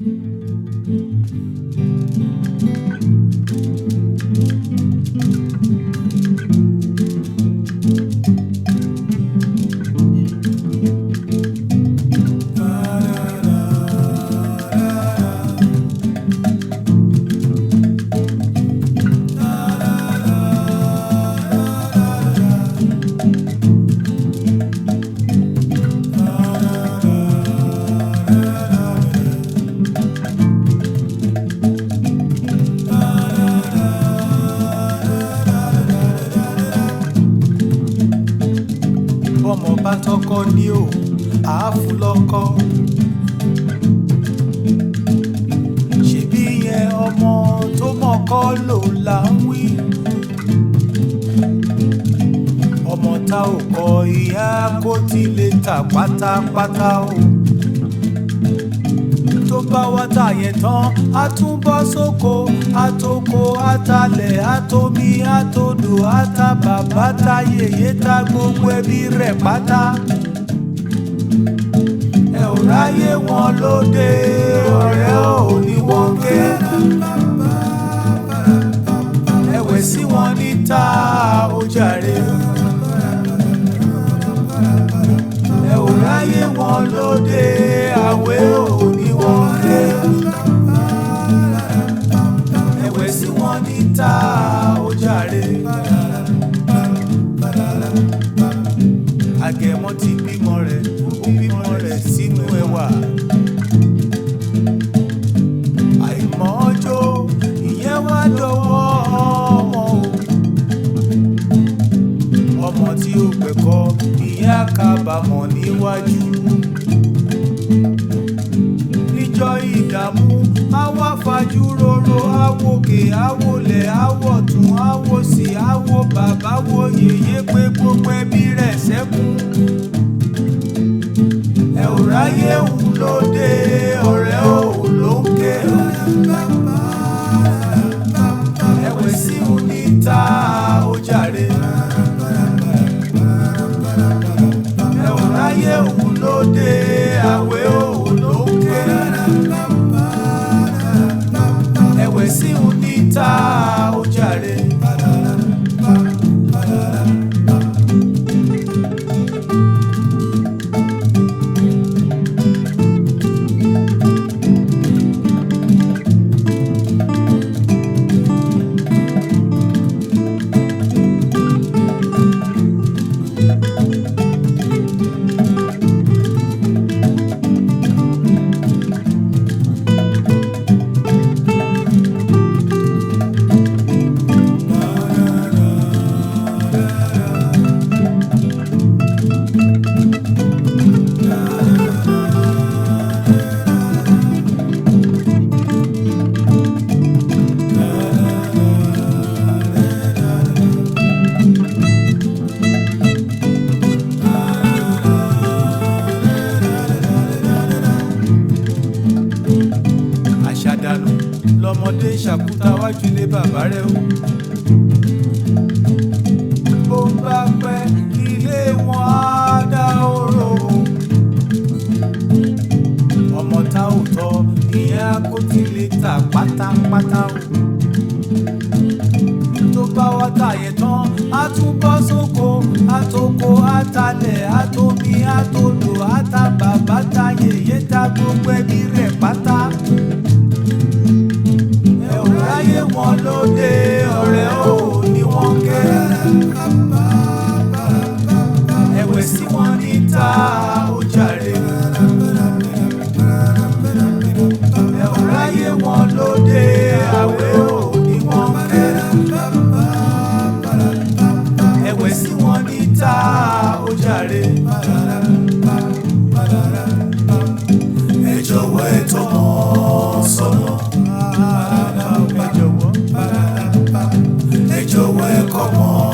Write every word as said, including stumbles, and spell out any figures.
bọ́mọ bá tọkọ ní o àáfù lọ́kọ ṣebí yẹn ọmọ tó mọ̀kọ lò là ń wí ọmọ tá ò kọ ìyá kó ti lè tà pátápátá o tó bá wá tà yẹn tán á tún bọ́ sóko àtòkò àtàlẹ̀ àtòmí àtòdò àtàbàbà táyèyé tá gbogbo ẹbí rẹ̀ pátá ẹ ò ráyè wọn lóde ọ̀rẹ́ ò ní wọ́n ké ẹ̀wẹ̀ sí wọn níta ó jàre ẹ ò ráyè wọn lóde àwẹ̀ ò ní wọ́n ké ẹ̀wẹ̀ sí wọn níta ó jàre àgẹ̀mọ ti bímọ rẹ̀ ó bímọ rẹ̀ sínú ẹwà àìmọ̀ ọjọ́ ìyẹn wá dọwọ́ ọmọ o ọmọ tí ó pẹ̀kọ́ ìyá kábàámọ̀ níwájú níjọ́ ìdààmú àwa fajúròrò àwòkè àwòlẹ̀ àwọ̀tún àwòsì àwò bàbá wo yèyé pé gbogbo ẹbí rẹ̀ sẹ́kún ẹ ò ráyè ń lóde ọ̀rẹ́ ò ló ń ké ẹ̀wẹ̀ sí ń níta ó jàre ẹ ò ráyè ń lóde àwẹ̀ ò ló ń ké ẹ̀wẹ̀ sí ń níta ó jàre. lọmọdé ṣàkúta wájú ilé bàbá rẹ̀ o. bó bá pẹ́ ilé wọn á dá oró o. ọmọ tá ò tọ́ ìyá kó ti lè tà pátápátá o. tó bá wá tà yẹn tán á tún bọ́ sóko àtòkò àtàlẹ̀ àtòmí àtòdò àtàbàbà táyèyé tá gbogbo ẹbí rẹ̀ pátá. ẹ ò ráyè wọn lóde ọ̀rẹ́ ò ní wọ́n ké. ẹ̀wẹ̀ sí wọn níta ó jàre. ẹ ò ráyè wọn lóde àwẹ̀ ò ní wọ́n ké. ẹ̀wẹ̀ sí wọn níta ó jàre. ẹ jọ̀wọ́ ẹ tọ́ wọn sọ́nà. ẹ jọ̀wọ́ ẹ jọ̀wọ́ ẹ kọ́ wọn.